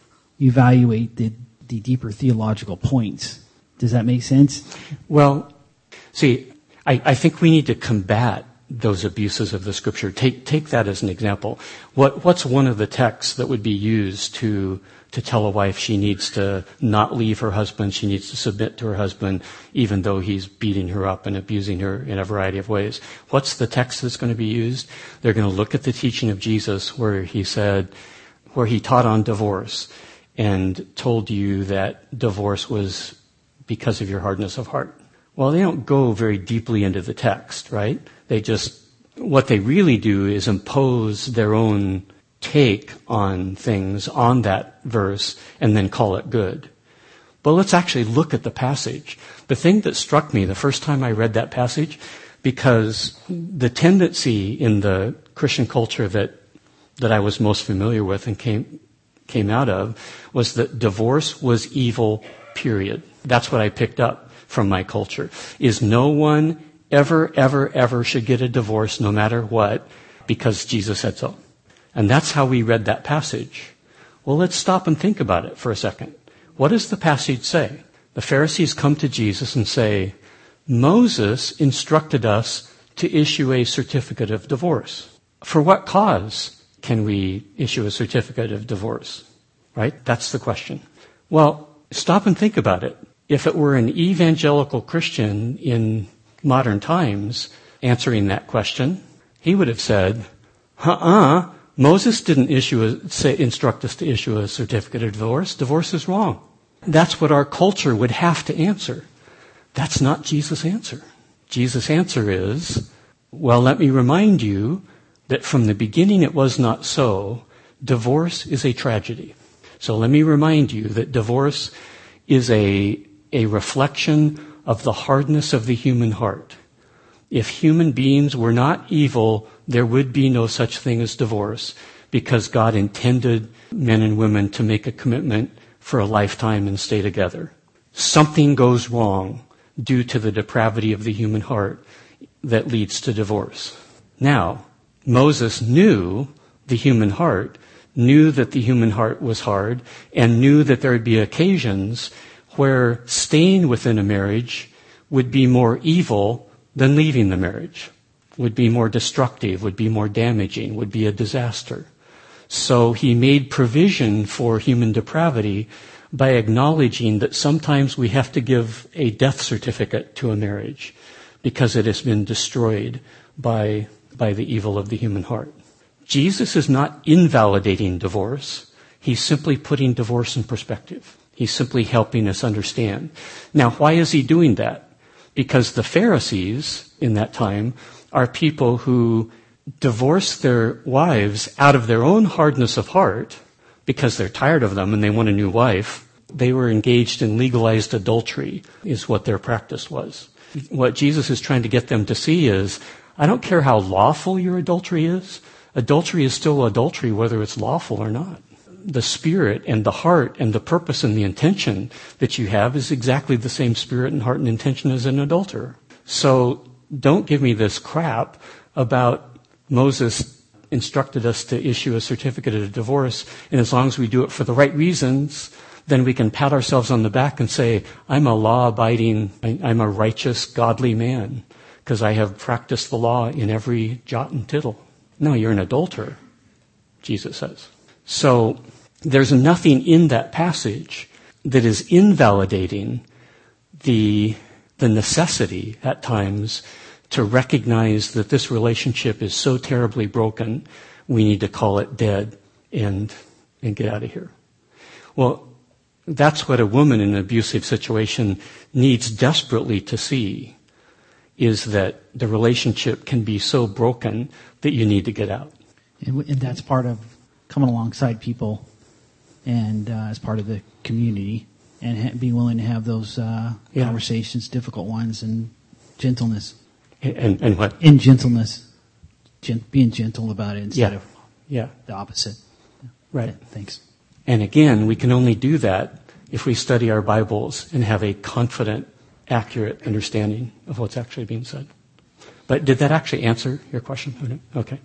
evaluate the, the deeper theological points. Does that make sense? Well, see, I, I think we need to combat those abuses of the Scripture. Take take that as an example. What what's one of the texts that would be used to to tell a wife she needs to not leave her husband, she needs to submit to her husband, even though he's beating her up and abusing her in a variety of ways? What's the text that's going to be used? They're going to look at the teaching of Jesus where he said, where he taught on divorce and told you that divorce was because of your hardness of heart. Well, they don't go very deeply into the text, right? They just, what they really do is impose their own take on things on that verse and then call it good. But let's actually look at the passage. The thing that struck me the first time I read that passage, because the tendency in the Christian culture that that I was most familiar with and came came out of was that divorce was evil, period. That's what I picked up from my culture, is no one ever, ever, ever should get a divorce no matter what because Jesus said so. And that's how we read that passage. Well, let's stop and think about it for a second. What does the passage say? The Pharisees come to Jesus and say, Moses instructed us to issue a certificate of divorce. For what cause can we issue a certificate of divorce? Right? That's the question. Well, stop and think about it. If it were an evangelical Christian in modern times answering that question, he would have said, uh-uh, Moses didn't issue a, say, instruct us to issue a certificate of divorce. Divorce is wrong. That's what our culture would have to answer. That's not Jesus' answer. Jesus' answer is, well, let me remind you that from the beginning it was not so. Divorce is a tragedy. So let me remind you that divorce is a, a reflection of the hardness of the human heart. If human beings were not evil, there would be no such thing as divorce, because God intended men and women to make a commitment for a lifetime and stay together. Something goes wrong due to the depravity of the human heart that leads to divorce. Now, Moses knew the human heart, knew that the human heart was hard, and knew that there would be occasions where staying within a marriage would be more evil than leaving the marriage, would be more destructive, would be more damaging, would be a disaster. So he made provision for human depravity by acknowledging that sometimes we have to give a death certificate to a marriage because it has been destroyed by by the evil of the human heart. Jesus is not invalidating divorce. He's simply putting divorce in perspective. He's simply helping us understand. Now, why is he doing that? Because the Pharisees in that time are people who divorce their wives out of their own hardness of heart because they're tired of them and they want a new wife. They were engaged in legalized adultery, is what their practice was. What Jesus is trying to get them to see is, I don't care how lawful your adultery is. Adultery is still adultery, whether it's lawful or not. The spirit and the heart and the purpose and the intention that you have is exactly the same spirit and heart and intention as an adulterer. So don't give me this crap about Moses instructed us to issue a certificate of divorce, and as long as we do it for the right reasons, then we can pat ourselves on the back and say, I'm a law-abiding, I'm a righteous, godly man, because I have practiced the law in every jot and tittle. No, you're an adulterer, Jesus says. So there's nothing in that passage that is invalidating the, the necessity at times to recognize that this relationship is so terribly broken, we need to call it dead and, and get out of here. Well, that's what a woman in an abusive situation needs desperately to see, is that the relationship can be so broken that you need to get out. And, and that's part of coming alongside people and uh, as part of the community and ha- being willing to have those uh, yeah. conversations, difficult ones, and gentleness. And, and what? In gentleness. Gen- being gentle about it instead yeah. of yeah. the opposite. Right. Okay, thanks. And again, we can only do that if we study our Bibles and have a confident, accurate understanding of what's actually being said. But did that actually answer your question? Okay.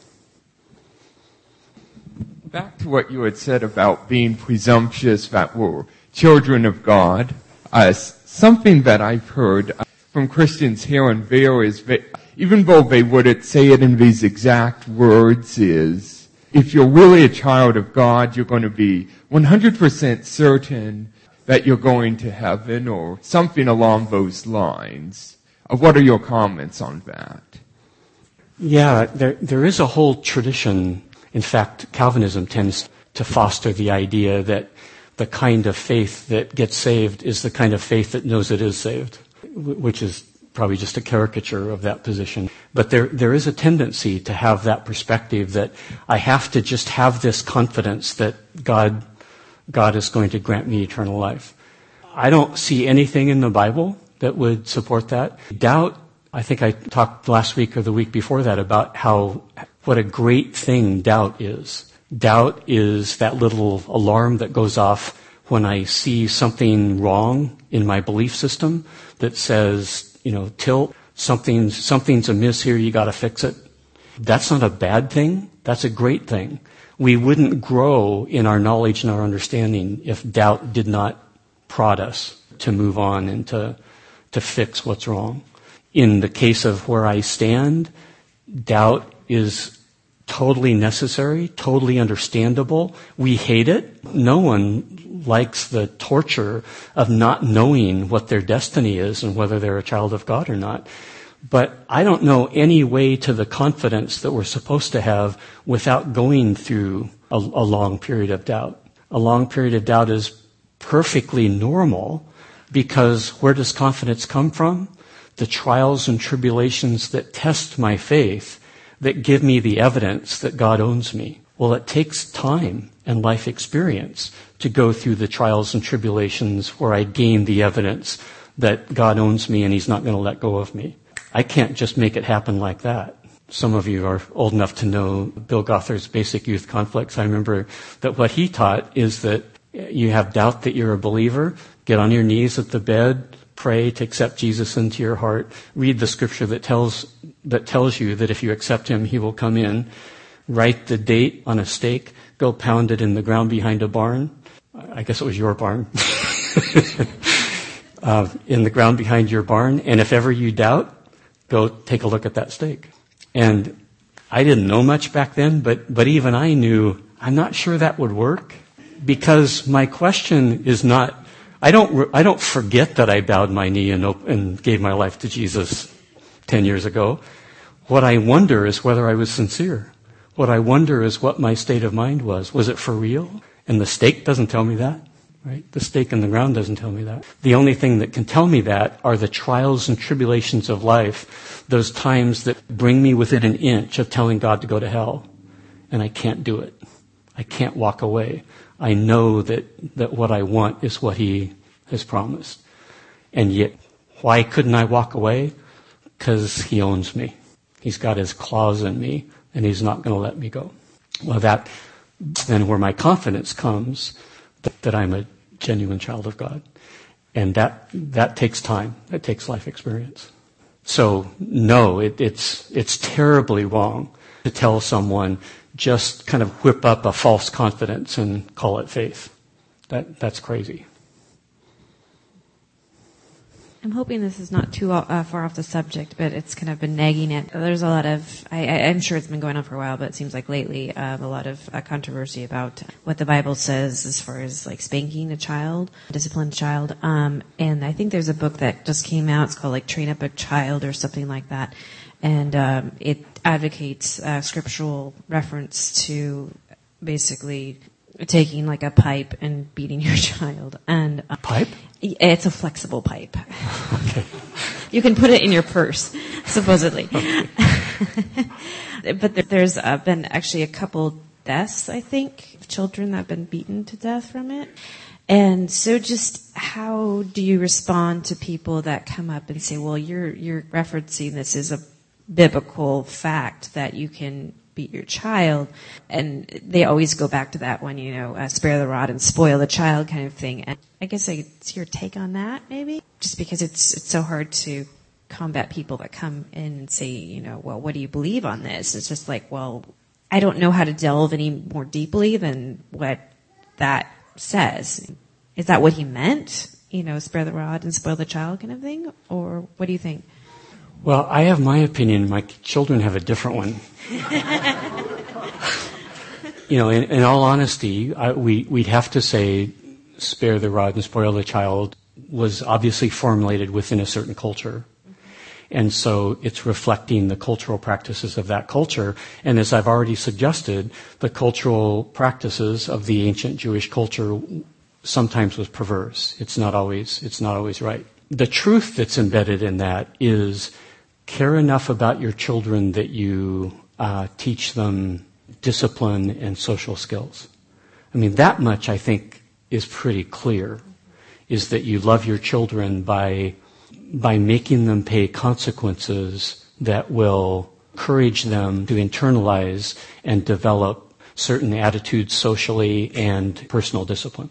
Back to what you had said about being presumptuous that we're children of God. Uh, something that I've heard from Christians here and there is that even though they wouldn't say it in these exact words, is if you're really a child of God, you're going to be one hundred percent certain that you're going to heaven or something along those lines. Uh, what are your comments on that? Yeah, there there is a whole tradition. In fact, Calvinism tends to foster the idea that the kind of faith that gets saved is the kind of faith that knows it is saved, which is probably just a caricature of that position. But there there is a tendency to have that perspective that I have to just have this confidence that God God is going to grant me eternal life. I don't see anything in the Bible that would support that. Doubt, I think I talked last week or the week before that about how, what a great thing doubt is. Doubt is that little alarm that goes off when I see something wrong in my belief system that says, you know, tilt, something's, something's amiss here, you gotta fix it. That's not a bad thing. That's a great thing. We wouldn't grow in our knowledge and our understanding if doubt did not prod us to move on and to, to fix what's wrong. In the case of where I stand, doubt is totally necessary, totally understandable. We hate it. No one likes the torture of not knowing what their destiny is and whether they're a child of God or not. But I don't know any way to the confidence that we're supposed to have without going through a, a long period of doubt. A long period of doubt is perfectly normal because where does confidence come from? The trials and tribulations that test my faith, that give me the evidence that God owns me. Well, it takes time and life experience to go through the trials and tribulations where I gain the evidence that God owns me and He's not going to let go of me. I can't just make it happen like that. Some of you are old enough to know Bill Gothard's Basic Youth Conflicts. I remember that what he taught is that you have doubt that you're a believer, get on your knees at the bed, pray to accept Jesus into your heart, read the scripture that tells that tells you that if you accept Him, He will come in, write the date on a stake, go pound it in the ground behind a barn. I guess it was your barn. uh, in the ground behind your barn. And if ever you doubt, go take a look at that stake. And I didn't know much back then, but, but even I knew I'm not sure that would work because my question is not, I don't, I don't forget that I bowed my knee and, op- and gave my life to Jesus ten years ago. What I wonder is whether I was sincere. What I wonder is what my state of mind was. Was it for real? And the stake doesn't tell me that, right? The stake in the ground doesn't tell me that. The only thing that can tell me that are the trials and tribulations of life, those times that bring me within an inch of telling God to go to hell. And I can't do it. I can't walk away. I know that, that what I want is what He has promised. And yet, why couldn't I walk away? Because He owns me. He's got His claws in me, and He's not going to let me go. Well, that then where my confidence comes that, that I'm a genuine child of God. And that that takes time. That takes life experience. So, no, it, it's it's terribly wrong to tell someone just kind of whip up a false confidence and call it faith. That that's crazy. I'm hoping this is not too uh, far off the subject, but it's kind of been nagging it. There's a lot of, I, I'm sure it's been going on for a while, but it seems like lately uh, a lot of uh, controversy about what the Bible says as far as like spanking a child, discipline a child. Um, and I think there's a book that just came out. It's called like Train Up a Child or something like that. And um, it advocates uh, scriptural reference to basically taking like a pipe and beating your child. And uh, pipe? It's a flexible pipe. Okay. You can put it in your purse, supposedly. Okay. But there, there's uh, been actually a couple deaths, I think, of children that have been beaten to death from it. And so just how do you respond to people that come up and say, well, you're you're referencing this as a biblical fact that you can beat your child, and they always go back to that one, you know, uh, spare the rod and spoil the child kind of thing. And I guess it's your take on that, maybe? Just because it's it's so hard to combat people that come in and say, you know, well, what do you believe on this? It's just like, well, I don't know how to delve any more deeply than what that says. Is that what he meant? You know, spare the rod and spoil the child kind of thing? Or what do you think? Well, I have my opinion. My children have a different one. You know, in, in all honesty, I, we, we'd have to say spare the rod and spoil the child was obviously formulated within a certain culture. And so it's reflecting the cultural practices of that culture. And as I've already suggested, the cultural practices of the ancient Jewish culture sometimes was perverse. It's not always, it's not always right. The truth that's embedded in that is care enough about your children that you uh, teach them discipline and social skills. I mean, that much I think is pretty clear, is that you love your children by by making them pay consequences that will encourage them to internalize and develop certain attitudes socially and personal discipline.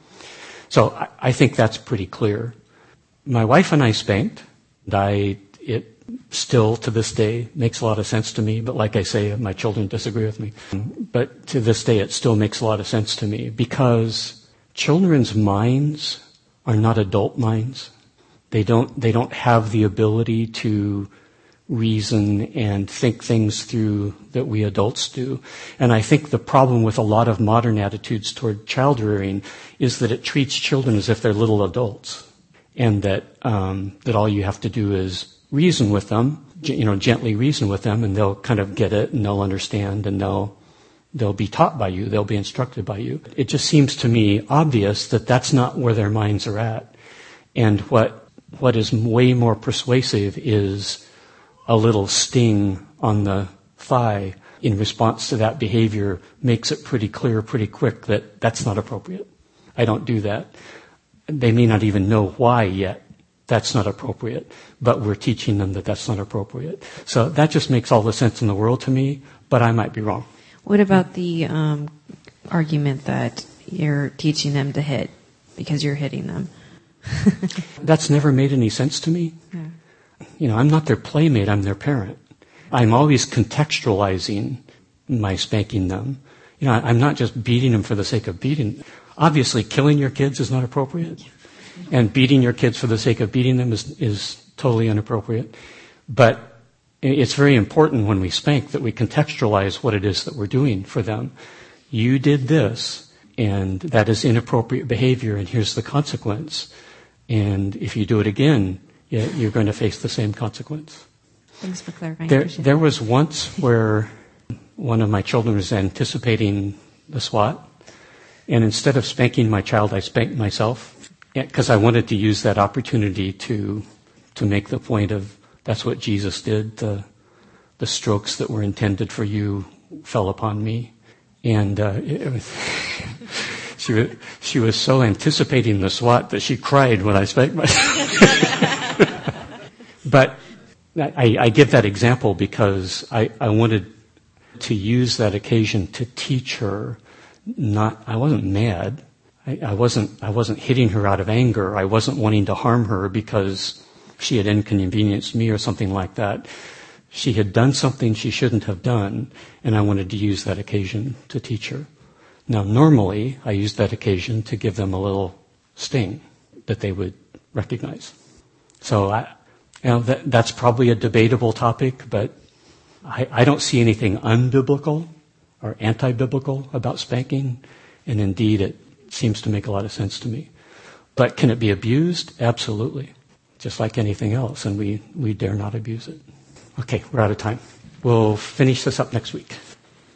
So I, I think that's pretty clear. My wife and I spanked. And I, it still to this day makes a lot of sense to me, but like I say, my children disagree with me. But to this day, it still makes a lot of sense to me because children's minds are not adult minds. They don't, they don't have the ability to reason and think things through that we adults do. And I think the problem with a lot of modern attitudes toward child rearing is that it treats children as if they're little adults, and that um, that all you have to do is reason with them, you know, gently reason with them, and they'll kind of get it, and they'll understand, and they'll they'll be taught by you, they'll be instructed by you. It just seems to me obvious that that's not where their minds are at. And what what is way more persuasive is a little sting on the thigh in response to that behavior makes it pretty clear pretty quick that that's not appropriate. I don't do that. They may not even know why yet that's not appropriate, but we're teaching them that that's not appropriate. So that just makes all the sense in the world to me, but I might be wrong. What about the um, argument that you're teaching them to hit because you're hitting them? That's never made any sense to me. Yeah. You know, I'm not their playmate, I'm their parent. I'm always contextualizing my spanking them. You know, I'm not just beating them for the sake of beating. Obviously, killing your kids is not appropriate. And beating your kids for the sake of beating them is, is totally inappropriate. But it's very important when we spank that we contextualize what it is that we're doing for them. You did this, and that is inappropriate behavior, and here's the consequence. And if you do it again, you're going to face the same consequence. Thanks for clarifying. There, there was once where one of my children was anticipating the SWAT, and instead of spanking my child, I spanked myself because I wanted to use that opportunity to to make the point of that's what Jesus did. The the strokes that were intended for you fell upon me, and uh, it was, she was she was so anticipating the SWAT that she cried when I spanked myself. But I, I give that example because I, I wanted to use that occasion to teach her. Not, I wasn't mad. I, I wasn't. I wasn't hitting her out of anger. I wasn't wanting to harm her because she had inconvenienced me or something like that. She had done something she shouldn't have done, and I wanted to use that occasion to teach her. Now, normally, I use that occasion to give them a little sting that they would recognize. So, I, you know, that, that's probably a debatable topic, but I, I don't see anything unbiblical or anti-biblical about spanking, and indeed, it seems to make a lot of sense to me. But can it be abused? Absolutely. Just like anything else, and we, we dare not abuse it. Okay, we're out of time. We'll finish this up next week.